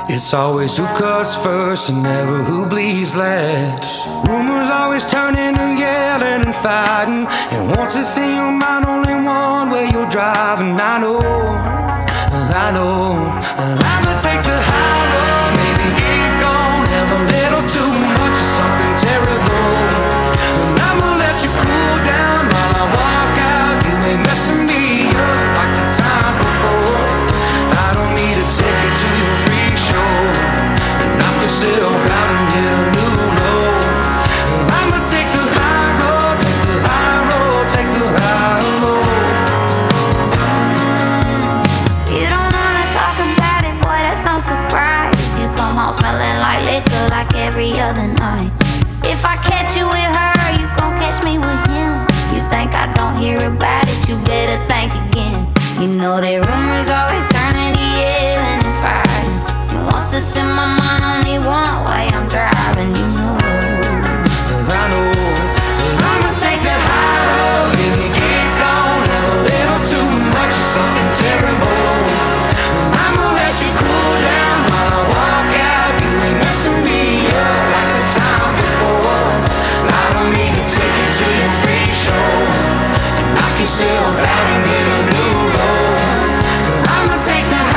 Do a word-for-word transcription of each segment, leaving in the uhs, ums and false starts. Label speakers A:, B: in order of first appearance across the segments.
A: It's always who cuts first and never who bleeds last. Rumors always turning to yelling and fighting. And once it's in your mind, only one way you're driving. I know, I know, I'ma take the high road, maybe get gone, have a little too much of something terrible. I'ma let you cool down while I walk out. You ain't messing me up like the times before. I don't need a ticket to your free show. Knock yourself out and hit a new low. I'ma take the high road, take the high road, take the high road.
B: You don't wanna talk about it, boy, that's no surprise. You come home smelling like liquor like every other night. If I catch you with her, you gon' catch me with him. You think I don't hear about it, you better think again. You know that rumors always turning to yelling and fighting. You wants to send my mind only one way, I'm driving, you know.
A: I know that I'ma take the high road, maybe get gone, have a little too much of something terrible. I'ma let you cool down while I walk out. You ain't messing me up like the times before. I don't need a ticket to your free show. Knock yourself out and get a new low. I'ma take the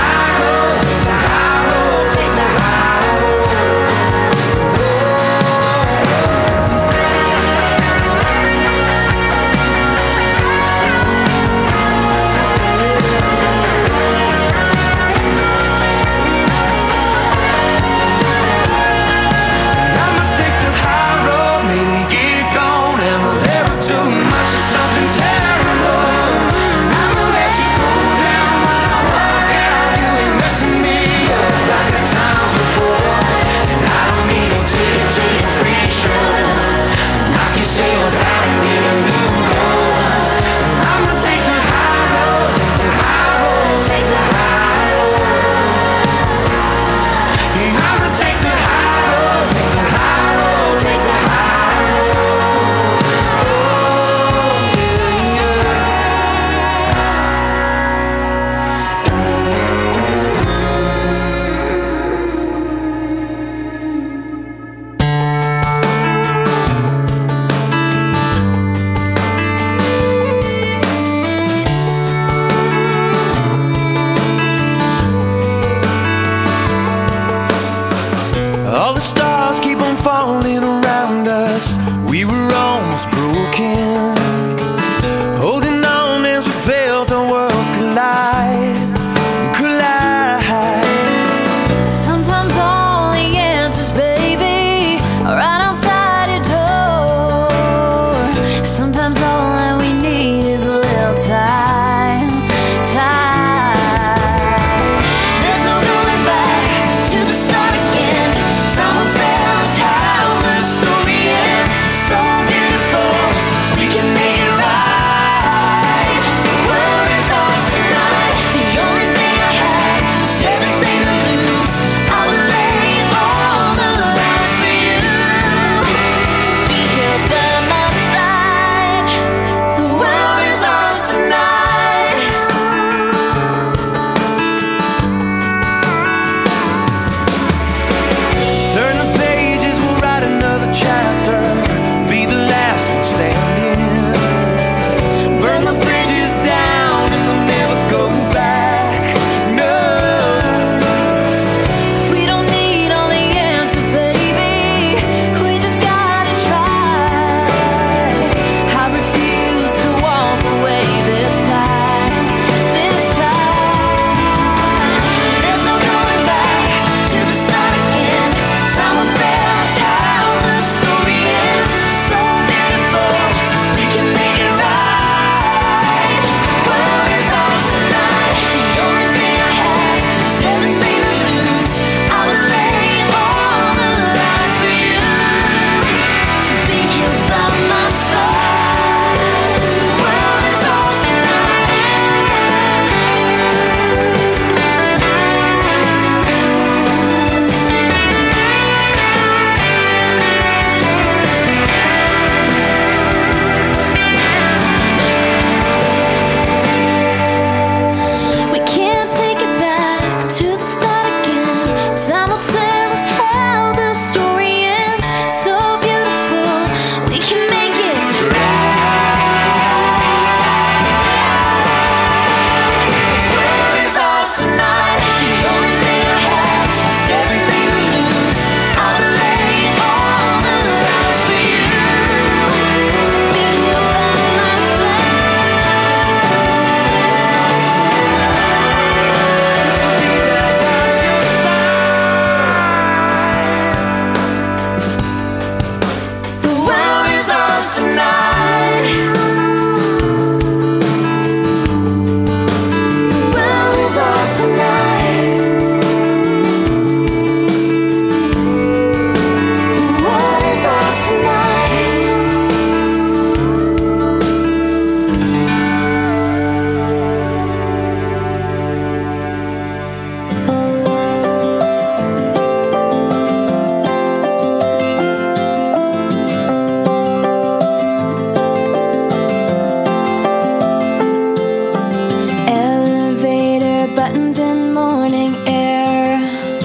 C: buttons and morning air.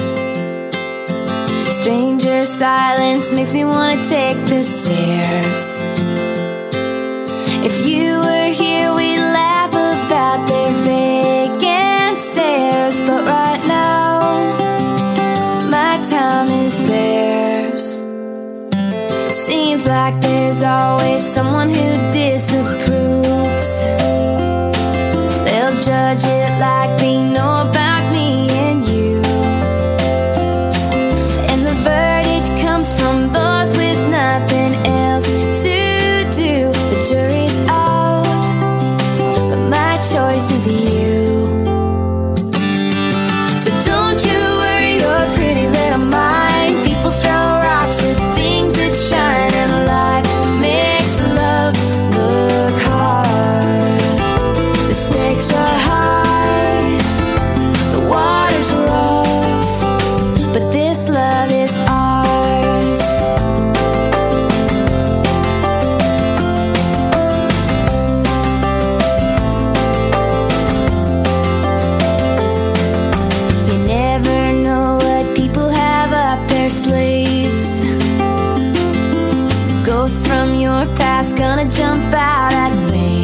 C: Stranger silence makes me wanna take the stairs. If you were here, we'd laugh about their vacant stares. But right now, my time is theirs. Seems like there's always someone who disapproves. They'll judge it like they know about me and you. And the verdict comes from those with nothing else to do. The jury's out, but my choice is you. So don't you worry your pretty little mind. People throw rocks with things that shine, and light makes love look hard. The stakes are high, the water's rough, but this love is ours. You never know what people have up their sleeves. Ghosts from your past gonna jump out at me,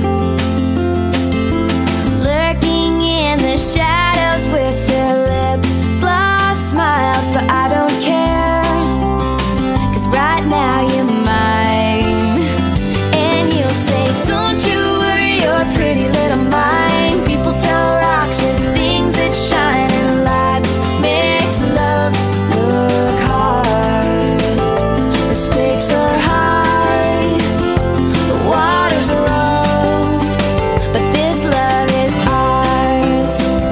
C: lurking in the shadows with their lip gloss smiles. But I don't care, 'cause right now you're mine. And you'll say, don't you worry your pretty little mind. People throw rocks with things that shine, and light makes love look hard. The stakes are high, the water's rough, but this love is ours.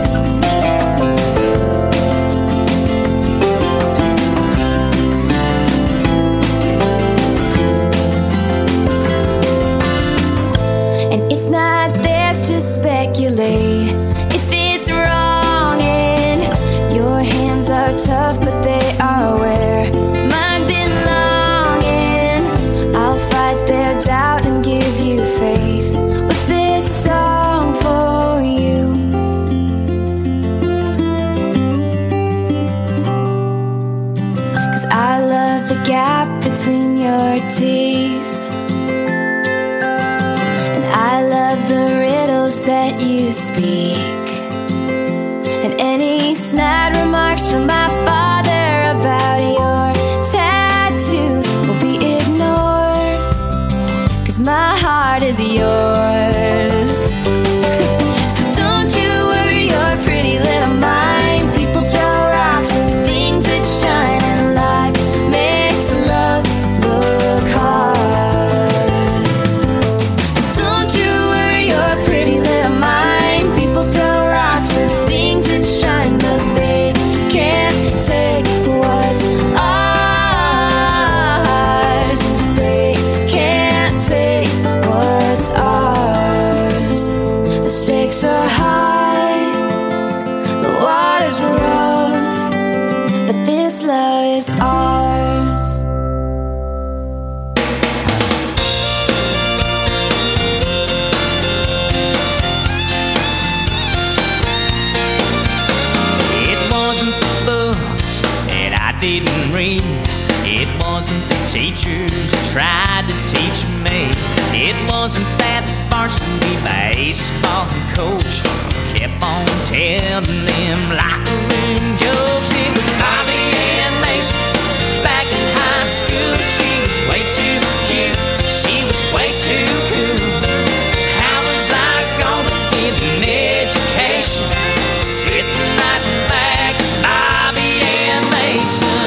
C: And it's not theirs to speculate if it's wrong, and your hands are tough, but they are where mine belong. And I'll fight their doubt and give you faith with this song for you. 'Cause I love the gap between your teeth, and I love the riddles that you speak. And any snide remarks from my father about your tattoos will be ignored, 'cause my heart is yours. So don't you worry your pretty little mind. People throw rocks with things that shine, and light makes love look hard. Don't you worry your pretty little mind. People throw rocks with things that shine, but they can't take what's ours. They can't take what's ours. The stakes are high, the water's rough, but this love is ours.
D: It wasn't the books that I didn't read. It wasn't the teachers who tried to teach me. It wasn't that varsity baseball coach who kept on telling them locker room jokes. It was Bobby and Mason back in high school. She was way too cute, she was way too cool. How was I gonna get an education sitting right back, Bobby and Mason?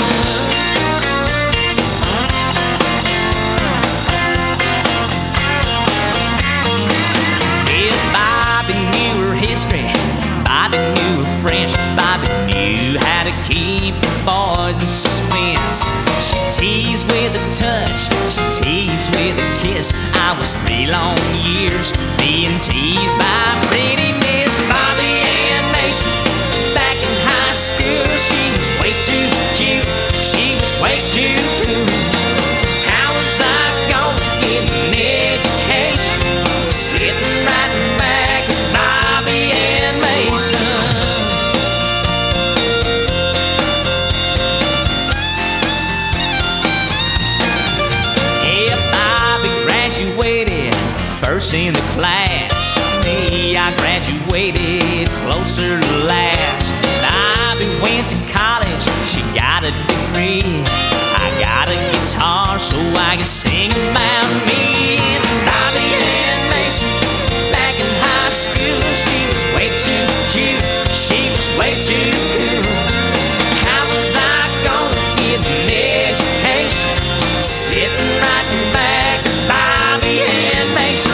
D: If Bobby knew her history, Bobby knew her French, Bobby knew how to keep the boys in suspense. She teased with a touch, she teased with a kiss. I was three long years being teased by pretty Miss Bobby Ann Mason. Back in high school, she was way too cute, she was way too cool. How was I gonna get an education sitting right back at Bobby Ann Mason? first in the class. Me, I graduated closer to last. Bobby went to college, she got a degree. I got a guitar so I can sing about me. And Bobby Ann Mason, back in high school, she was way too cute, she was way too cool. How was I gonna get an education sitting right back at Bobby Ann Mason?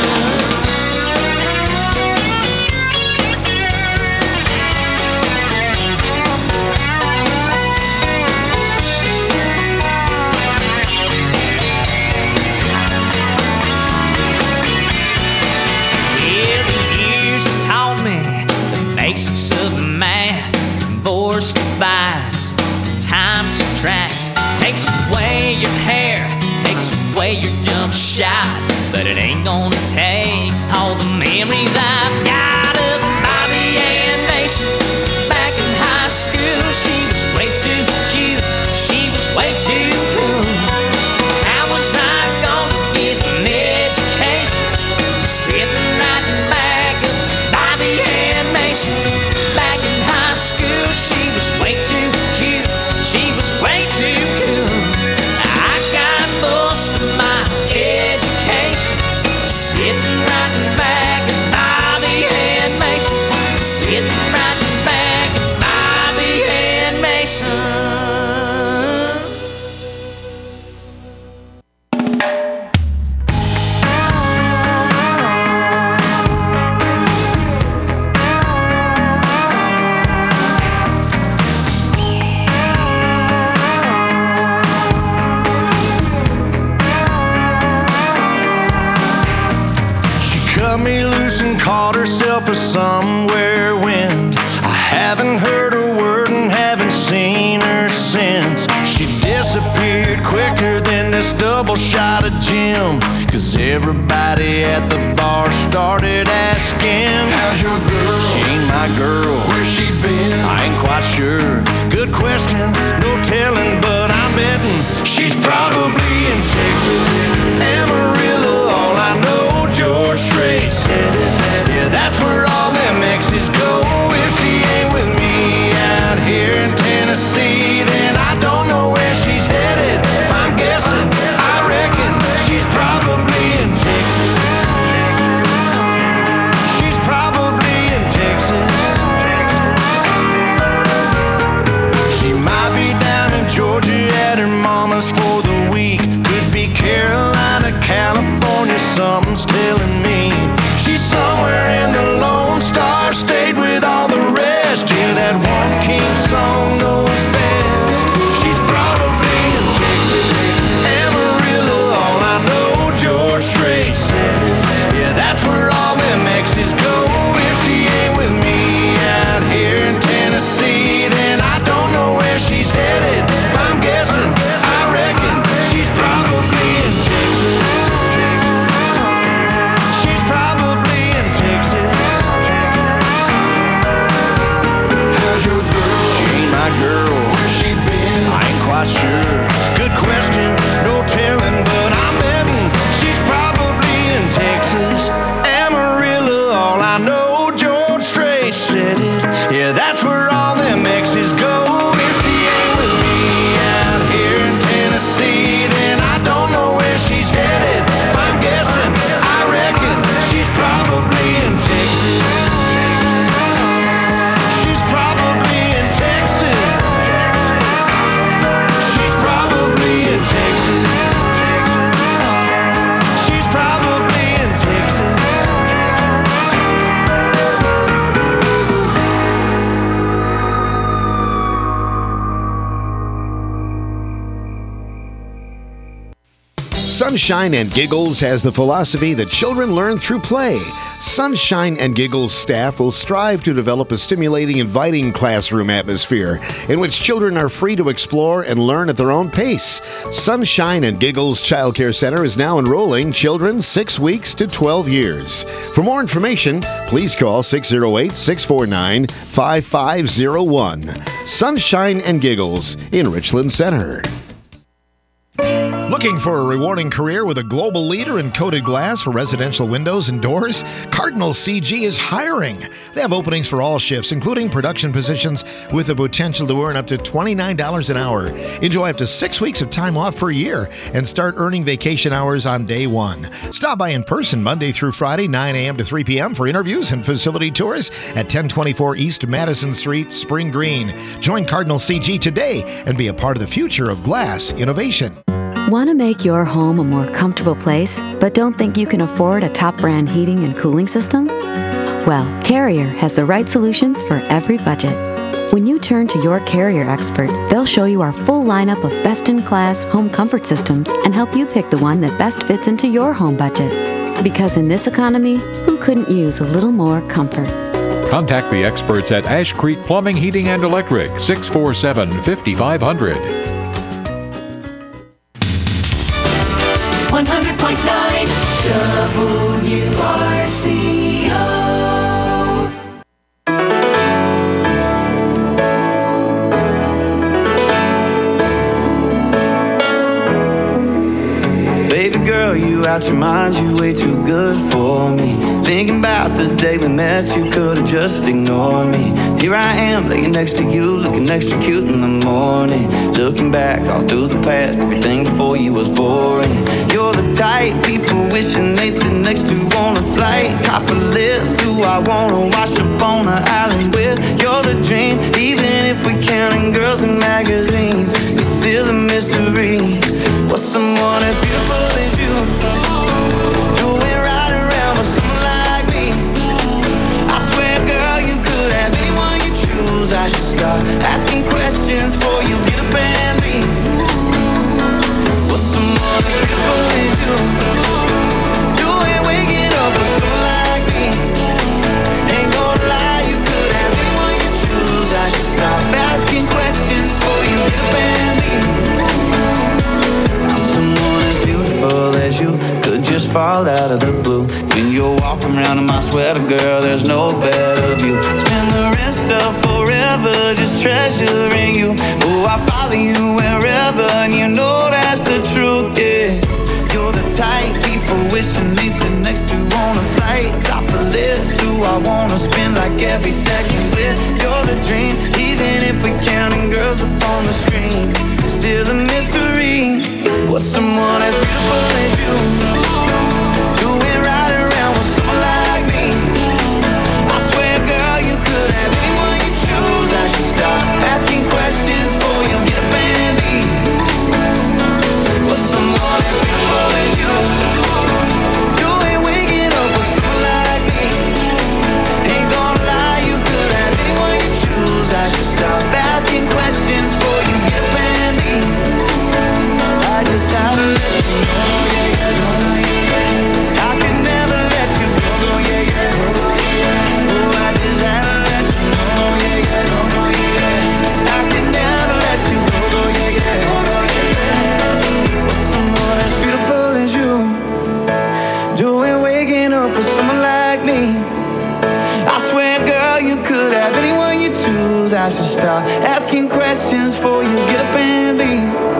D: Basics of math, divorce divides, time subtracts, takes away your hair, takes away your jump shot, but it ain't gonna take all the memories I've got of Bobby Ann Mason. Back in high school, she was way too cute, she was way too cool. How was I gonna get an education sitting right back of Bobby Ann Mason? Back in high school, she was way too cute, she was way too cool. I got most of my education sitting right back at Bobby Ann Mason, sitting right back at Bobby Ann Mason.
A: Me loose and caught herself a somewhere wind. I haven't heard a word and haven't seen her since. She disappeared quicker than this double shot of Jim, 'cause everybody at the bar started asking, how's your girl? She ain't my girl. Where's she been? I ain't quite sure. Good question, no telling, but I'm betting she's probably in Texas, Amarillo. All I know, George Strait said it. Yeah, that's where all them exes go. If she ain't with me out here in Tennessee, then I don't know where she's headed. If I'm guessing, I reckon she's probably in Texas. She's probably in Texas. She might be down in Georgia at her mama's for the week. Could be Carolina, California, something's telling me. She's somewhere in the Lone Star State with all the rest. Yeah, that one king song knows best. She's probably in Texas, Amarillo. All I know, George Strait said it. Yeah, that's where all them exes go. If she ain't with me out here in Tennessee, then I don't know where she's headed. If I'm guessing, I reckon she's probably in Texas. She's probably in Texas. How's your girl? She ain't my girl. Where's she been? I ain't quite sure. Good question, no telling, but I'm betting she's probably in Texas, Amarillo. All I know, George Strait said it. Yeah, that's where all them exes go. If she ain't with me out here in Tennessee, then I don't know where she's headed. If I'm guessing, I reckon she's probably in Texas. She's probably in Texas. She's probably in Texas. She's probably in Texas.
E: Sunshine and Giggles has the philosophy that children learn through play. Sunshine and Giggles staff will strive to develop a stimulating, inviting classroom atmosphere in which children are free to explore and learn at their own pace. Sunshine and Giggles Child Care Center is now enrolling children six weeks to twelve years. For more information, please call six oh eight, six four nine, five five oh one. Sunshine and Giggles in Richland Center.
F: Looking for a rewarding career with a global leader in coated glass for residential windows and doors? Cardinal C G is hiring. They have openings for all shifts, including production positions with the potential to earn up to twenty-nine dollars an hour. Enjoy up to six weeks of time off per year and start earning vacation hours on day one. Stop by in person Monday through Friday, nine a.m. to three p.m. for interviews and facility tours at ten twenty-four East Madison Street, Spring Green. Join Cardinal C G today and be a part of the future of glass innovation.
G: Want to make your home a more comfortable place, but don't think you can afford a top brand heating and cooling system? Well, Carrier has the right solutions for every budget. When you turn to your Carrier expert, they'll show you our full lineup of best-in-class home comfort systems and help you pick the one that best fits into your home budget. Because in this economy, who couldn't use a little more comfort?
H: Contact the experts at Ash Creek Plumbing, Heating, and Electric, six four seven, five five zero zero.
A: one hundred point nine W R C O. Baby girl, you out your mind, you way too good for me. Thinking about the day we met, you could've just ignored me. Here I am, laying next to you, looking extra cute in the morning. Looking back all through the past, everything before you was boring. You're the type people wishing they'd sit next to on a flight. Top of the list, who I wanna wash up on an island with. You're the dream, even if we counting girls in magazines. It's still a mystery. What's someone as beautiful as you doing right around with someone like me? I swear, girl, you could have anyone you choose. I should stop asking questions before you get up and leave. What's someone as beautiful as you doing, waking up with someone like me? Ain't gonna lie, you could have anyone you choose. I should stop asking questions before you get up and leave. Someone as beautiful as you could just fall out of the blue. When you're walking around in my sweater, girl, there's no better view. Spend the rest of forever just treasuring you. Oh, I follow you wherever, and you know that's the truth, yeah. You're the type people wishing they'd sit next to on a flight. Top of the list, who I wanna spend like every second with. You're the dream, even if we counting girls up on the screen. Still a mystery. What's someone as beautiful as you doing right around with someone like me? I swear, girl, you could have anyone you choose. I should stop asking questions before you get up and leave. What's someone as beautiful as you doing, waking up with someone like me? Ain't gonna lie, you could have anyone you choose. I should stop asking questions before you get up and leave. I just had to let you know, yeah, yeah. I could never let you go, go, yeah, yeah. Oh, I just had to let you know, yeah, yeah. I could never let you go, go, yeah, yeah. With someone as beautiful as you, doing, waking up with someone like me. I swear, girl, you could have anyone you choose. I should stop asking questions before you get up and leave.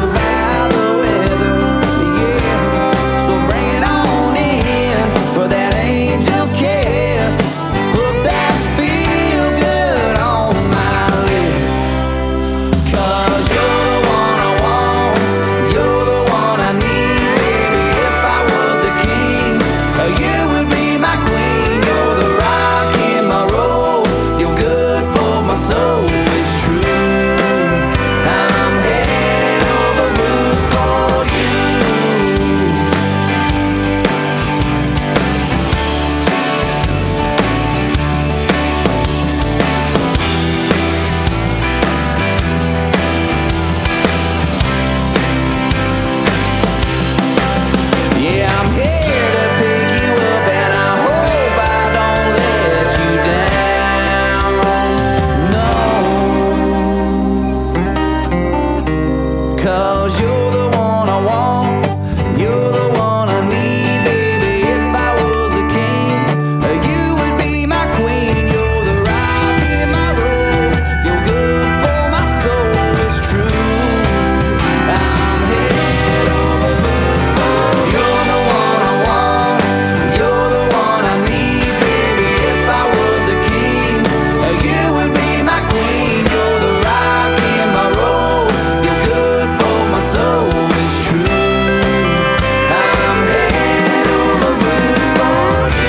A: For that
I: 'cause you're the one I want, you're the one I need, baby. If I was a king, you would be my queen. You're the rock in my road, you're good for my soul, it's true. I'm head over boots for you. You're the one I want, you're the one I need, baby. If I was a king, you would be my queen. You're the rock in my road, you're good for my soul, it's true. I'm head over boots for you.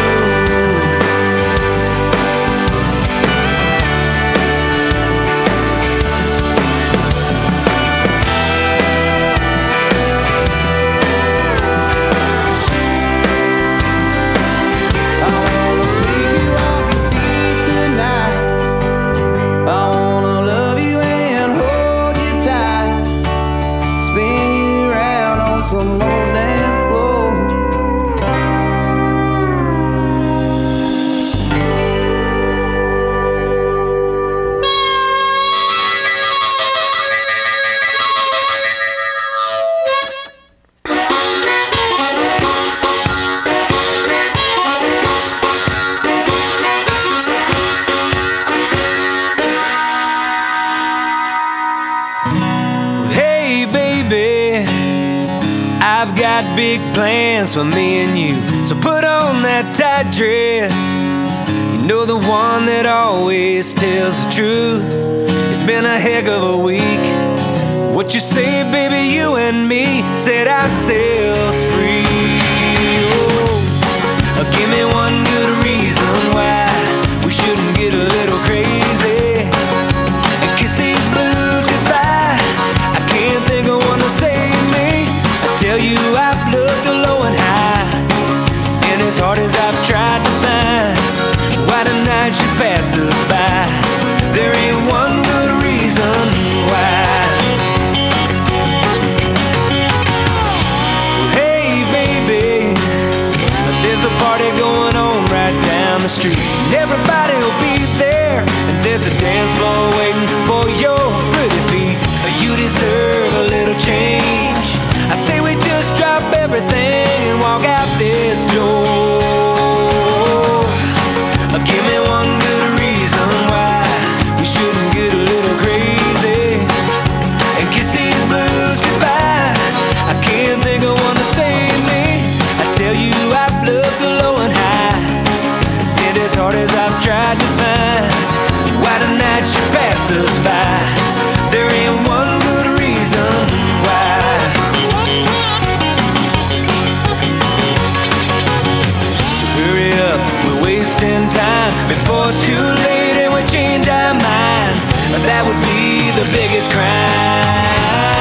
I: I wanna sweep you off your feet tonight. I wanna love you and hold you tight. Spin you around on some old dance floor.
A: Hey, baby, I've got big plans for me and you. So put on that tight dress. You know, the one that always tells the truth. It's been a heck of a week. What you say, baby, you and me set ourselves free. Oh, give me one good reason why we shouldn't get a little crazy and kiss these blues goodbye. I can't think of one to save me. I tell you, I've looked low and high, and as hard as I've tried to find why the night should pass us by, there ain't one good reason why. Hey, baby, there's a party going on right down the street. Everybody will be there, and there's a dance floor waiting for your pretty feet. You deserve a little change. I say we just drop everything and walk out this door. Give me one good reason why we shouldn't get a little crazy and kiss these blues goodbye. I can't think of one to save me. I tell you, I've looked low and high, and as hard as I've tried to find why the night should pass us by, there ain't one good reason why. So hurry up, we're wasting time before it's too late and we change our minds. That would be the biggest crime.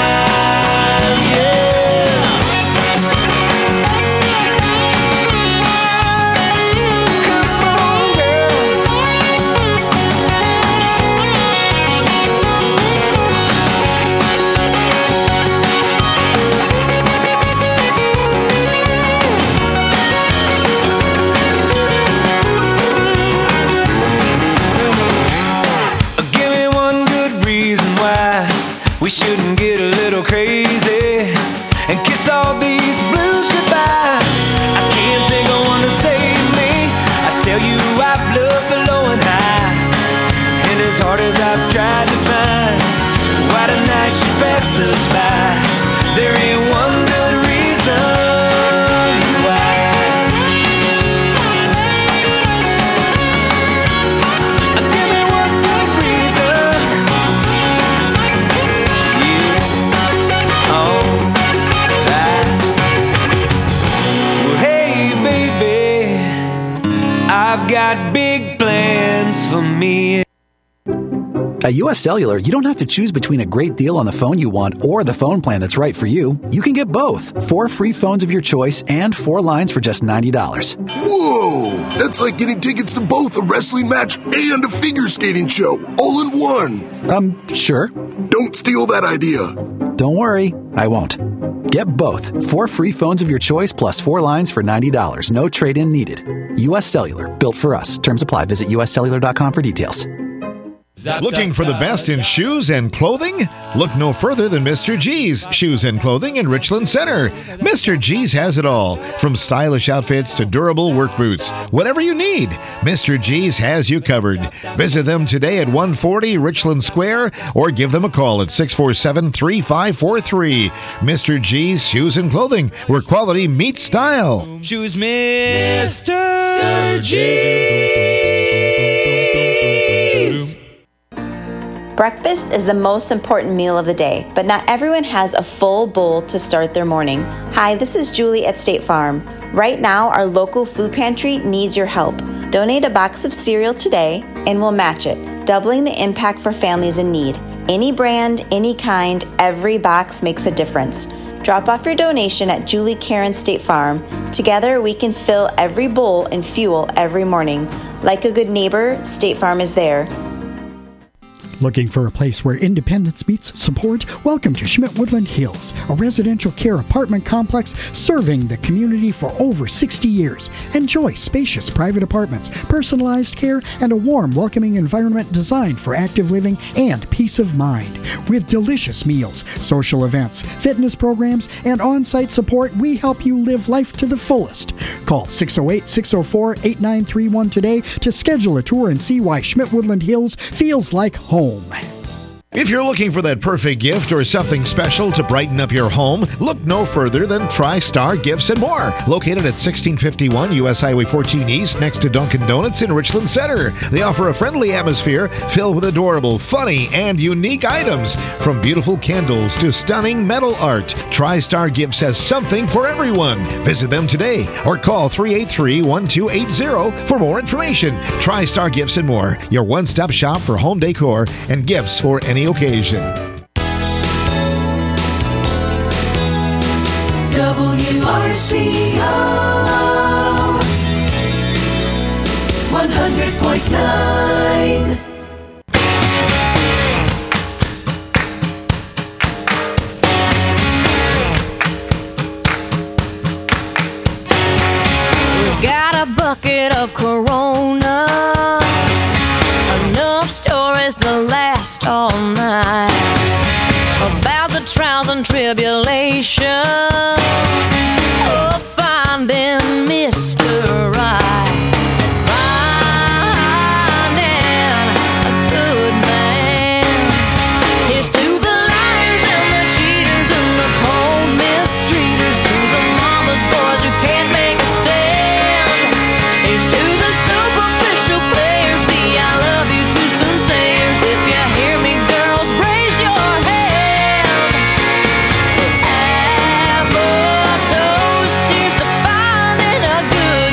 A: Yeah. Come on, girl. Give me one good reason why we shouldn't get a little crazy and kiss all these blues goodbye. I can't think of one to save me. I tell you, I've looked low and high, and as hard as I've tried to find why the night should pass us by, there ain't one good reason why. Give me one good reason. Yeah. Alright. Well, hey, baby, I've got big plans for me.
J: At U S Cellular, you don't have to choose between a great deal on the phone you want or the phone plan that's right for you. You can get both. Four free phones of your choice and four lines for just ninety dollars.
K: Whoa! That's like getting tickets to both a wrestling match and a figure skating show, all in one.
J: Um, sure.
K: Don't steal that idea.
J: Don't worry, I won't. Get both. Four free phones of your choice plus four lines for ninety dollars. No trade-in needed. U S Cellular. Built for us. Terms apply. Visit U S cellular dot com for details.
F: Looking for the best in shoes and clothing? Look no further than Mister G's Shoes and Clothing in Richland Center. Mister G's has it all, from stylish outfits to durable work boots. Whatever you need, Mister G's has you covered. Visit them today at one forty Richland Square or give them a call at six four seven, three five four three. Mister G's Shoes and Clothing, where quality meets style.
A: Choose Mister G's.
L: Breakfast is the most important meal of the day, but not everyone has a full bowl to start their morning. Hi, this is Julie at State Farm. Right now, our local food pantry needs your help. Donate a box of cereal today and we'll match it, doubling the impact for families in need. Any brand, any kind, every box makes a difference. Drop off your donation at Julie Karen State Farm. Together, we can fill every bowl and fuel every morning. Like a good neighbor, State Farm is there.
M: Looking for a place where independence meets support? Welcome to Schmidt Woodland Hills, a residential care apartment complex serving the community for over sixty years. Enjoy spacious private apartments, personalized care, and a warm, welcoming environment designed for active living and peace of mind. With delicious meals, social events, fitness programs, and on-site support, we help you live life to the fullest. Call six oh eight, six oh four, eight nine three one today to schedule a tour and see why Schmidt Woodland Hills feels like home.
F: If you're looking for that perfect gift or something special to brighten up your home, look no further than TriStar Gifts and More. Located at sixteen fifty-one U S Highway fourteen East next to Dunkin' Donuts in Richland Center. They offer a friendly atmosphere filled with adorable, funny, and unique items. From beautiful candles to stunning metal art, TriStar Gifts has something for everyone. Visit them today or call three eight three, one two eight zero for more information. TriStar Gifts and More, your one-stop shop for home decor and gifts for any occasion.
N: W R C O one hundred point nine.
O: We've got a bucket of Corona, enough stories to last all night, about the trials and tribulations of finding Mister Right, finding a good man. Here's to the liars and the cheaters and the cold mistreaters, to the mama's boys who can't make a stand. Here's to the superficial players, the I love you to sinceres. If you hear me, girls, raise your hand. Let's have a toast. Here's to finding a good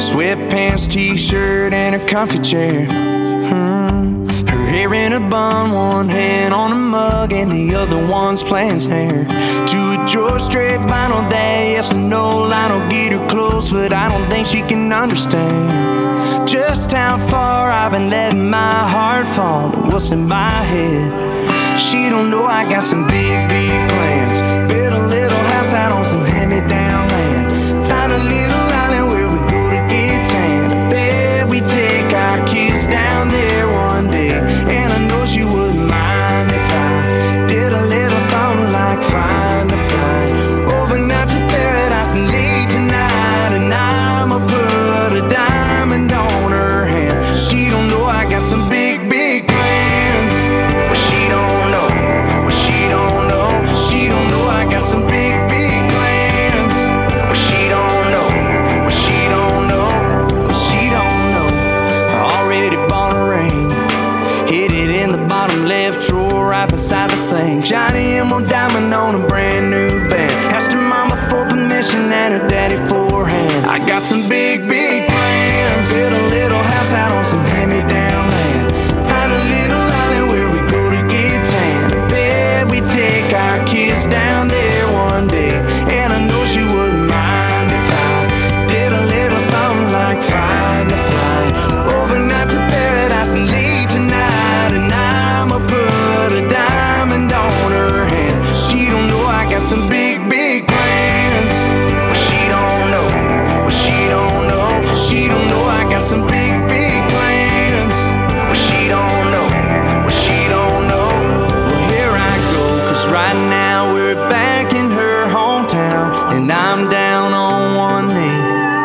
A: Sweatpants, t-shirt, and a comfy chair. Hmm. Her hair in a bun, one hand on a mug, and the other one's playing snare. To a George Strait vinyl that yes or no line'll get her close, but I don't think she can understand just how far I've been letting my heart fall and what's in my head. She don't know I got some big, big plans. Build a little house out on some hand-me-down land. Find a little island where we go to get tan. I bet we take our kids down there one day, and I know she wouldn't mind if I did a little something like find a flight overnight to paradise late tonight, and I'ma put a diamond on her hand. She don't know I got some big, big plans. Well, she don't know. Well, she don't know. She don't know I got some big, big plans. Well, she don't know. Well, she don't know. Well, she don't know. I already bought a ring. Hid it in the bottom left drawer right beside the sink. Shiny emerald diamond on a brand new band. Asked her mama for permission and her daddy for a hand. I got some big, big plans. Build a little house out on some hand-me-down land. Find a little island where we go to get tan. I bet we take our kids down there one day, and I know she wouldn't mind if I did a little something like find a flight overnight to paradise late tonight, and I'ma put a diamond on her hand. She don't know I got some big, big plans. Well, she don't know. Well, she don't know. She don't know I got some big, big plans. Well, she don't know. Well, she don't know. Well, here I go, cause right now we're back in her hometown, and I'm down on one knee.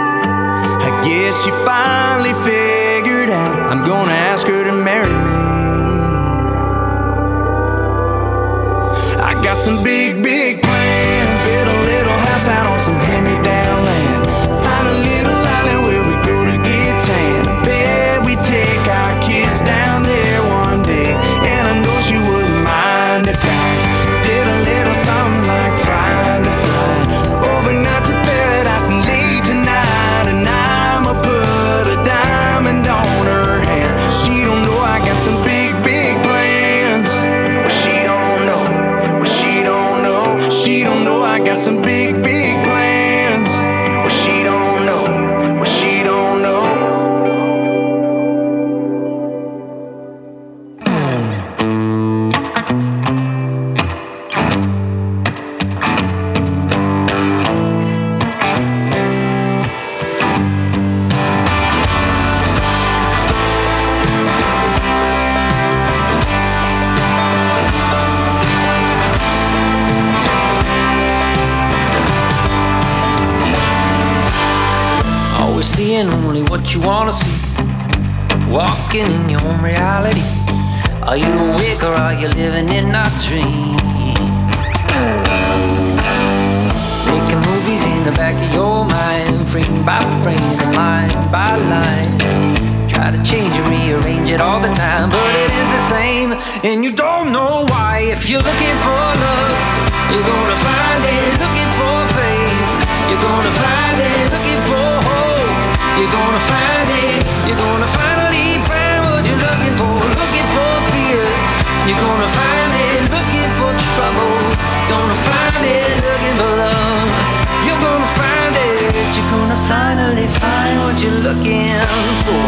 A: I guess she finally figured out I'm gonna ask her to marry me. I got some big, big plans. Build a little house out on some hand-me-down land. Find a little island where we go to get tan. I bet we take our kids down there one day, and I know she wouldn't mind if I did a little something like find a flight overnight to paradise late tonight, and I'ma put a diamond on her hand. She don't know I got some big, big plans. Well, she don't know. Well, she don't know. She don't know I got some big, big plans. Well, she don't know. Well, she don't know.
P: Always seeing only what you wanna see, walking in your own reality. Are you awake or are you living in a dream? Making movies in the back of your mind, frame by frame and line by line. Try to change and rearrange it all the time, but it is the same, and you don't know why. If you're looking for love, you're gonna find it. Looking for faith, you're gonna find it. Looking for hope, you're gonna find it. You're gonna finally find what you're looking for. Looking for fear, you're gonna find it. Looking for trouble, gonna find it. Looking for love, you're gonna find it. You're gonna finally find what you're looking for.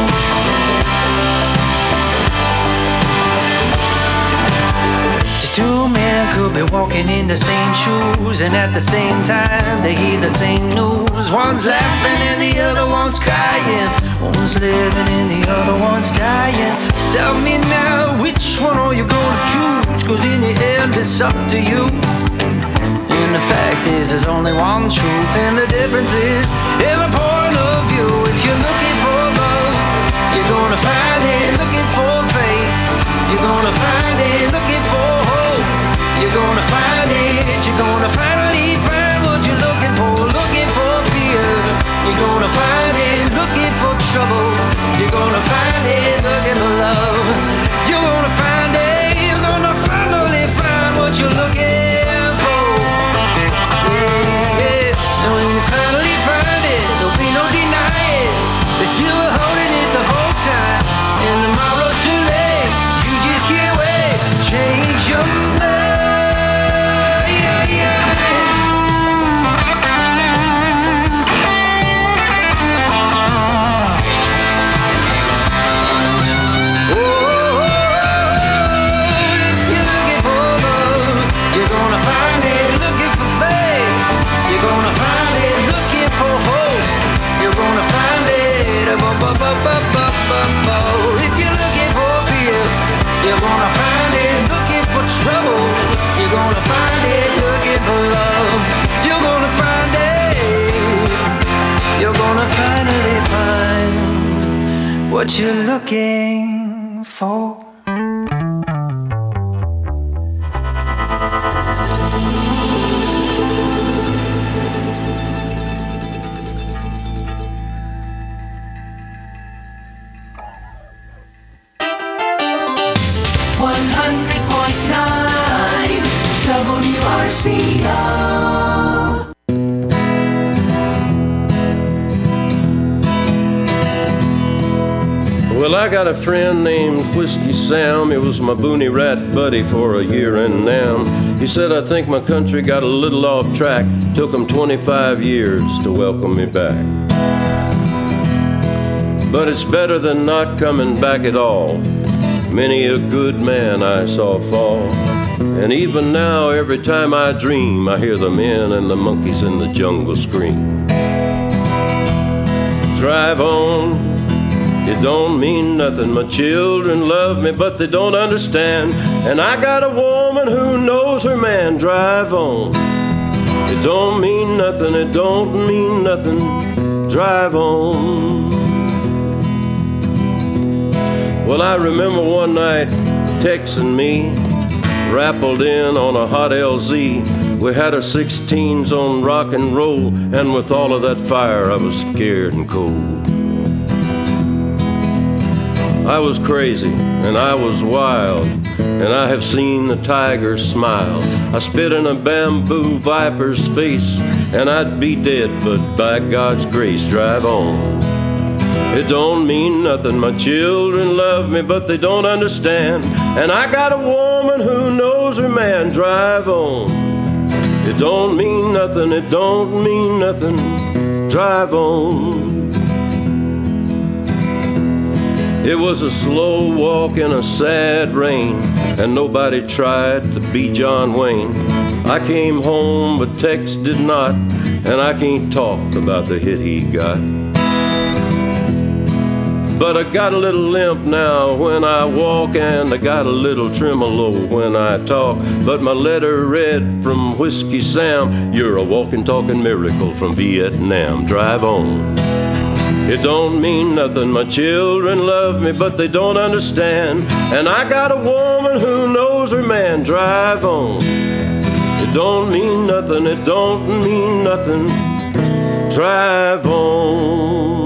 P: Two men could be walking in the same shoes, and at the same time they hear the same news. One's laughing and the other one's crying. One's living and the other one's dying. Tell me now, which one are you gonna choose? Cause in the end it's up to you. And the fact is there's only one truth, and the difference is in the point of view. If you're looking for love, you're gonna find it. Looking for faith, you're gonna find it. Looking for hope, you're gonna find it. You're gonna finally find what you're looking for. Looking for fear, you're gonna find it. Looking for trouble, you're gonna find it. Looking for love, you're gonna find it. You're gonna finally find what you're looking for. Yeah, yeah. And when you finally find it, there'll be no denying. You're gonna find it looking for trouble. You're gonna find it looking for love. You're gonna find it. You're gonna finally find what you're looking for.
N: one hundred point nine W R C O.
Q: Well, I got a friend named Whiskey Sam. He was my boonie rat buddy for a year and now. He said, I think my country got a little off track. Took him twenty-five years to welcome me back. But it's better than not coming back at all. Many a good man I saw fall. And even now, every time I dream, I hear the men and the monkeys in the jungle scream. Drive on, it don't mean nothing. My children love me, but they don't understand. And I got a woman who knows her man. Drive on, it don't mean nothing. It don't mean nothing. Drive on. Well, I remember one night texting me, rappled in on a hot L Z. We had our sixteens on rock and roll, and with all of that fire, I was scared and cold. I was crazy, and I was wild, and I have seen the tiger smile. I spit in a bamboo viper's face, and I'd be dead, but by God's grace, drive on. It don't mean nothing. My children love me, but they don't understand. And I got a woman who knows her man. Drive on. It don't mean nothing. It don't mean nothing. Drive on. It was a slow walk in a sad rain, and nobody tried to be John Wayne. I came home, but Tex did not, and I can't talk about the hit he got. But I got a little limp now when I walk, and I got a little tremolo when I talk. But my letter read from Whiskey Sam, you're a walking, talking miracle from Vietnam. Drive on. It don't mean nothing. My children love me, but they don't understand. And I got a woman who knows her man. Drive on. It don't mean nothing. It don't mean nothing. Drive on.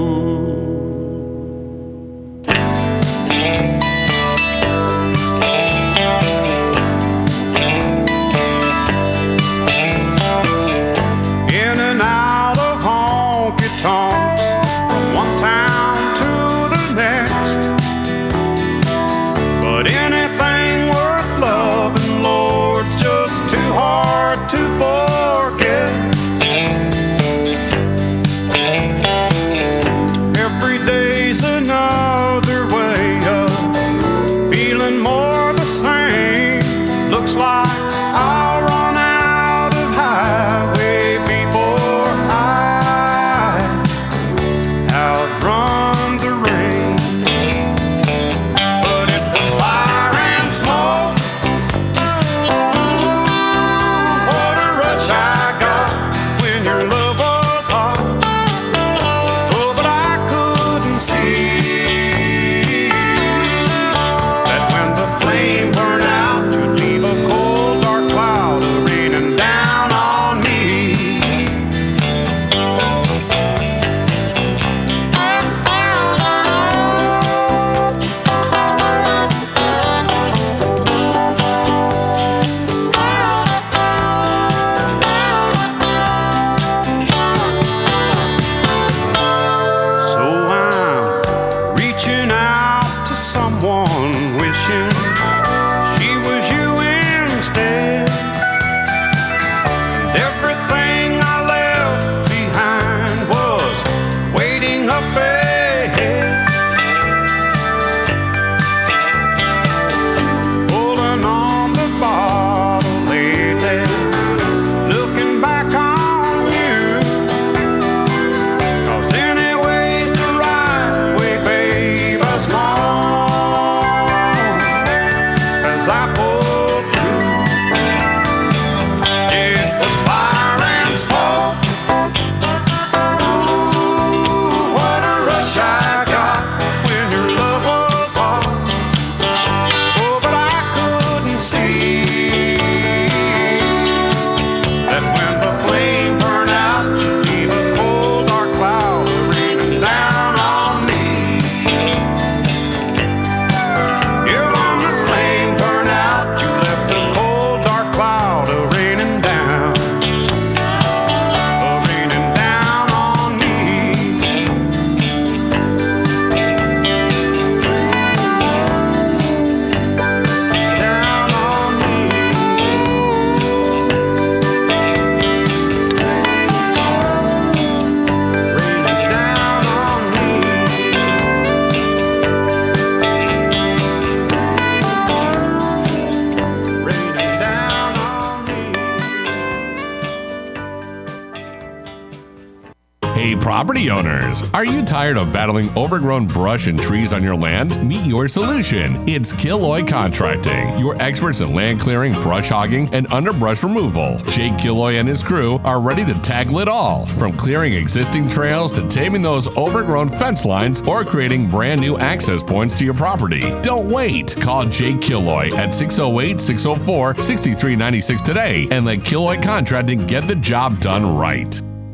R: property owners. Are you tired of battling overgrown brush and trees on your land? Meet your solution. It's Killoy Contracting, your experts in land clearing, brush hogging, and underbrush removal. Jake Killoy and his crew are ready to tackle it all, from clearing existing trails to taming those overgrown fence lines or creating brand new access points to your property. Don't wait. Call Jake Killoy at six oh eight, six oh four, six three nine six today and let Killoy Contracting get the job done right.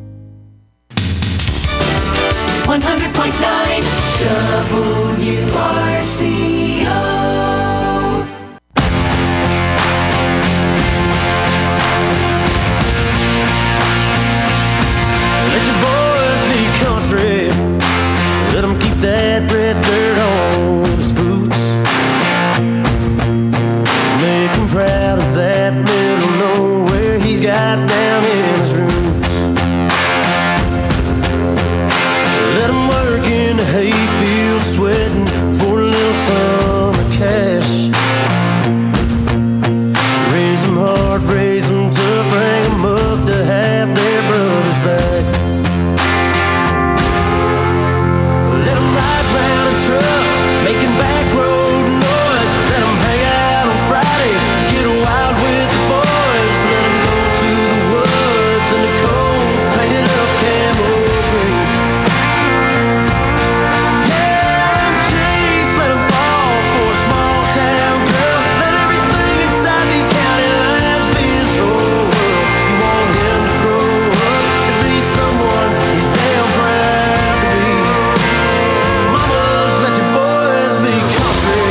N: one hundred point nine W R C O.
S: Let your boys be country. Let them keep that red dirt on his boots. Make him proud of that middle nowhere he's got down in his roots. Let him work in the hayfield, sweating for a little summer cash. Raise them hard, raise them tough, bring them up to have their brothers back. Let them ride round in trucks, making back road noise. Let them hang out on Friday, get wild with the boys. Let them go to the woods in the cold, painted up camo green. Yeah, them trees, let them fall for a small town girl. Let everything inside these county lines be his whole world. You want him to grow up and be someone he's damn proud to be. Mamas, let your boys be country.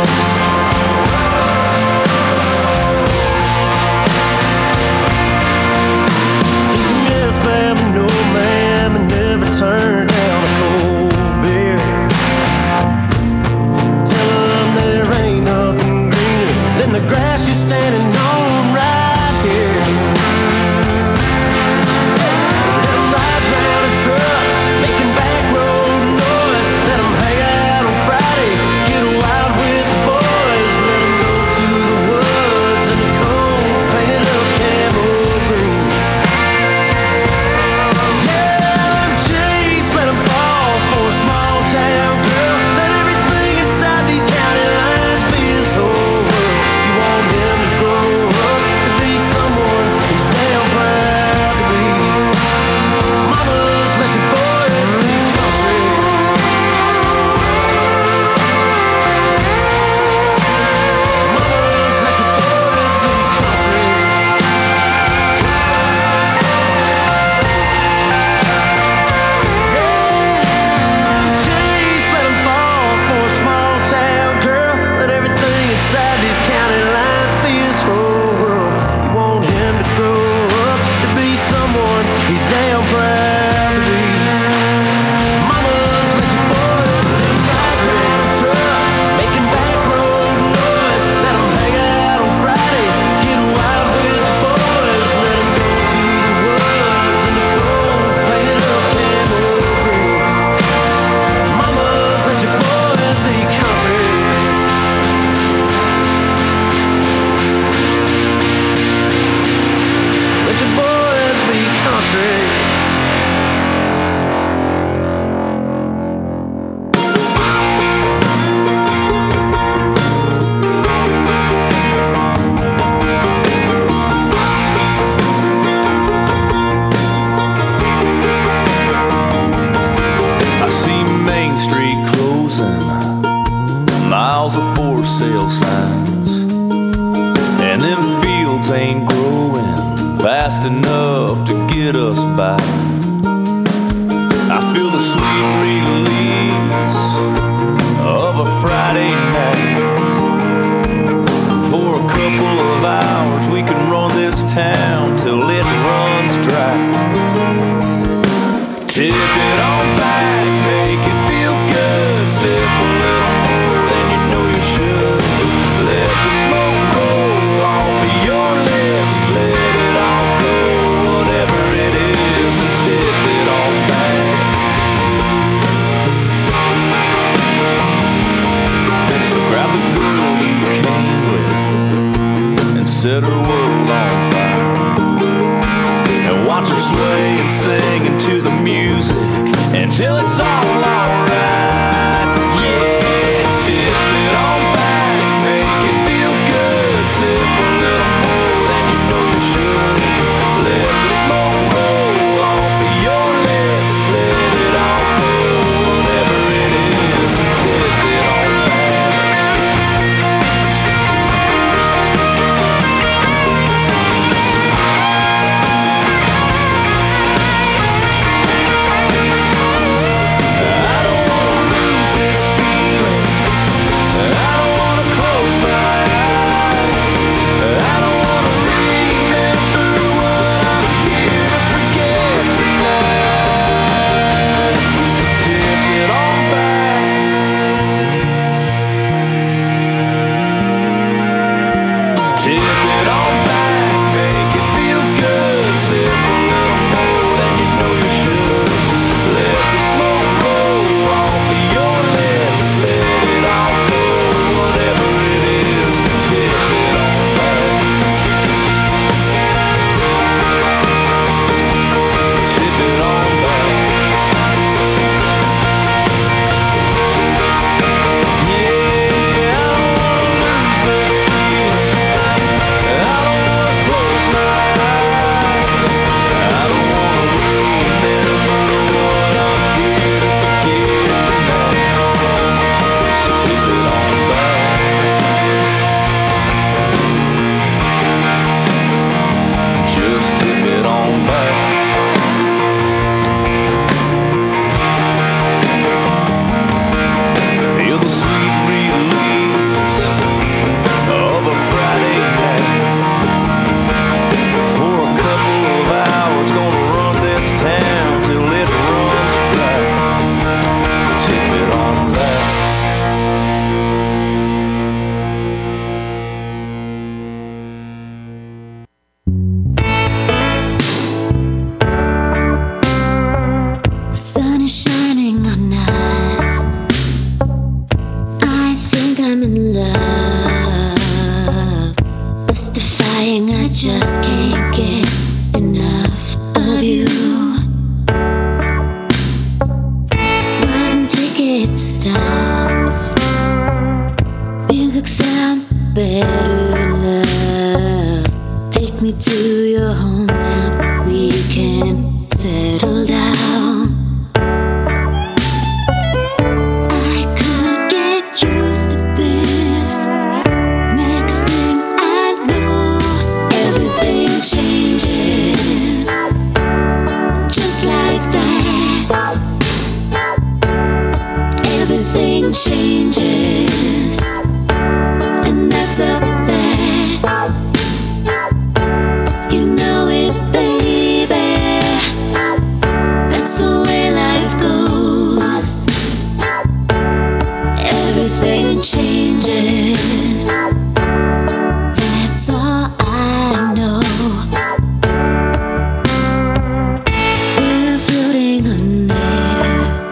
S: Teach 'em yes, ma'am, and no, ma'am, and never turn down a cold beer. Tell 'em there ain't nothing greener than the grass you're standing on right here. Let 'em ride round in trucks, making back road noise. Let 'em hang out on Friday, get wild with the boys. Let 'em go to the woods in the cold, painted up camo green. Yeah, them trees, let 'em fall for a small town girl. Let everything inside these county lines be his whole world. You want him to grow up to be someone he's damn proud to be. Mamas, let your boys be country. Mamas, let your boys be country. Trees, let 'em fall for a small town girl. Let everything inside these county lines be his whole world. You want him to grow up to be someone he's damn proud to be. Mamas, let your boys be country. Trucks, making back road noise. Let 'em hang out on Friday, get wild with the boys. Let 'em go to the woods in the cold, painted up camo green. Mamas, let your boys be country. Let your boys be country. I see Main Street closing, miles of for sale signs, and them fields ain't growing fast enough to get us by. I feel the sweet release of a Friday night. For a couple of hours we can run this town till it runs dry. Tip it on back, make it feel good. Sip a little more than you know you should. Let
C: changes, and that's a fact. You know it, baby. That's the way life goes. Everything changes. That's all I know. We're floating on air,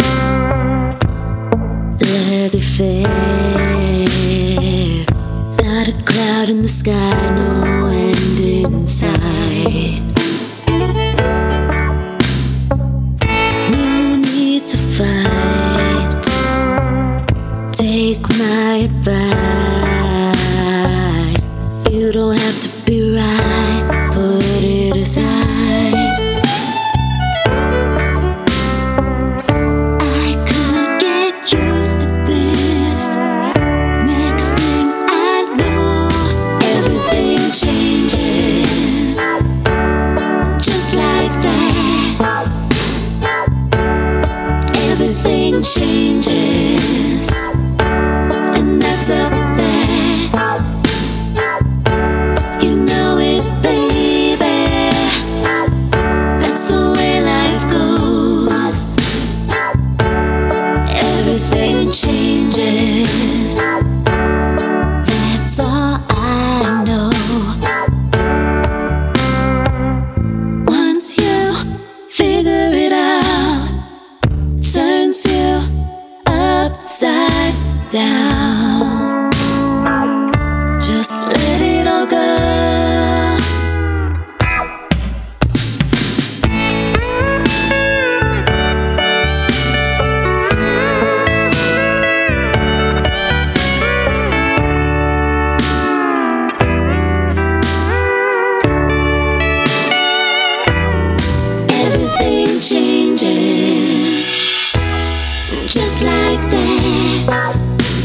C: laissez-faire. Not a cloud in the sky, no end in sight. No need to fight. Take my advice. You don't have to be right, put it aside. I could get used to this. Next thing I know, everything changes. Just like that. Everything changes. And that's a fact. You know it, baby. That's the way life goes. Everything changes. That's all I know. Once you figure it out, turns you upside down. Just let it all go. Everything changes. Just like that.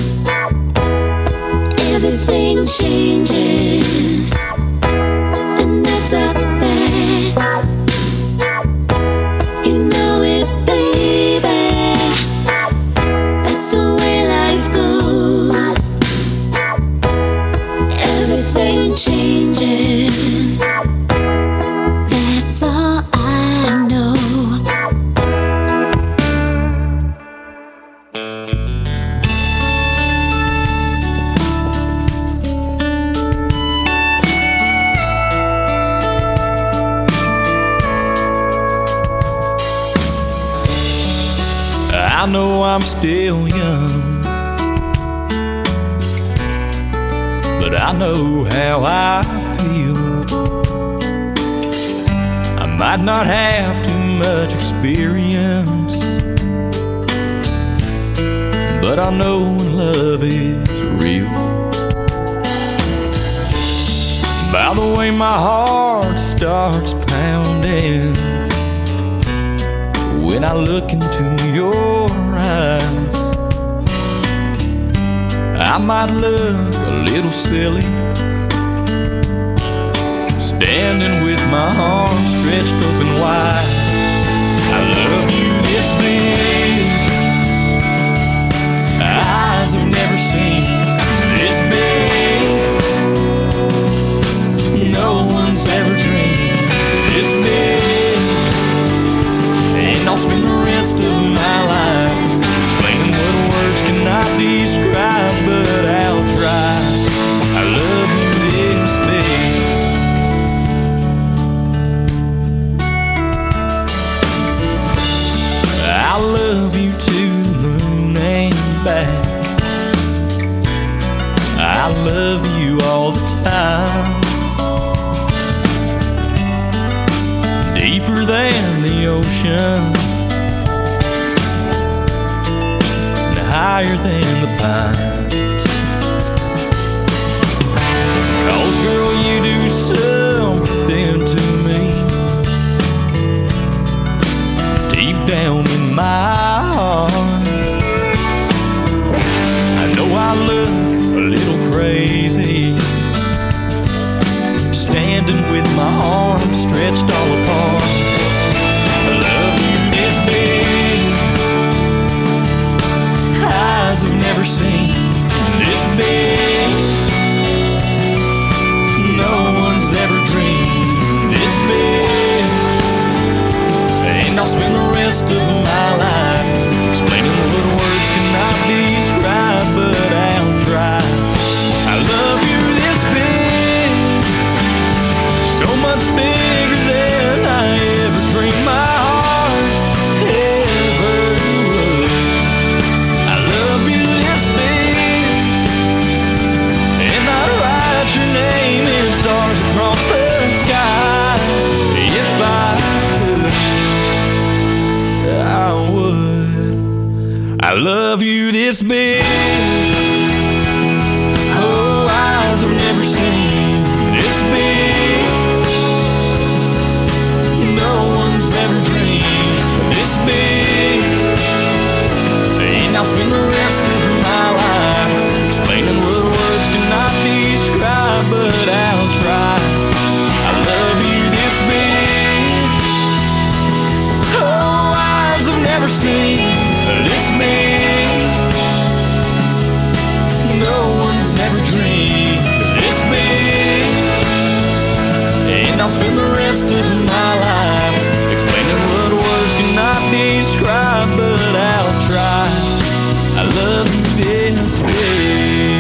C: Everything changes. And that's a fact. You know it, baby. That's the way life goes. Everything changes. That's all I know.
D: I know I'm still young, but I know how I feel. I might not have too much experience, but I know when love is real. By the way my heart starts pounding when I look into your eyes, I might look a little silly, standing with my arms stretched open wide. I love you this big, eyes have never seen this big, no one's ever dreamed this big. And I'll spend the rest of my life explaining what words cannot describe, but I'll try. I love you this big. I love you to the moon and back. I love you all the time, deeper than the ocean, and higher than the pines. 'Cause girl, you do something to me deep down in my heart. I know I look a little crazy, standing with my arms stretched all apart. I love you this big, eyes have never
A: never seen this big. No one's ever dreamed this big. And I'll spend the rest of my life explaining what words cannot describe, but I'll try. I love you this big, so much bigger than I ever dreamed my heart ever would. I love you this big, and I write your name in stars across the sky. If I could, I would. I love you this big. Oh, eyes have never seen this big. No one's ever dreamed this big. And I'll spend the rest of my life explaining what words cannot describe, but I'll try. I love you this big. Oh, eyes have never seen this big. No one's ever dreamed this big. And I'll spend the rest of my life explaining what words cannot describe, but I'll try. I love you this way.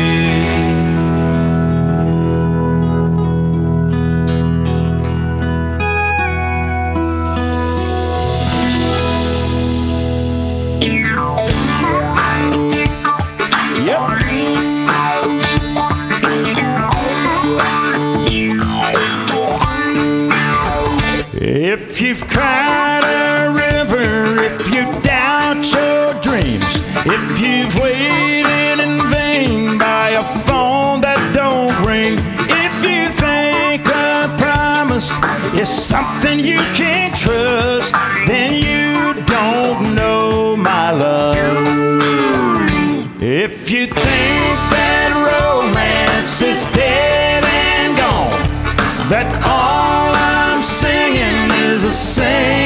A: If you've cried a river, if you doubt your dreams, if you've waited in vain by a phone that don't ring, if you think a promise is something you can't trust, then you don't know my love. If you think that romance is dead and gone, that all I'm singing is a sing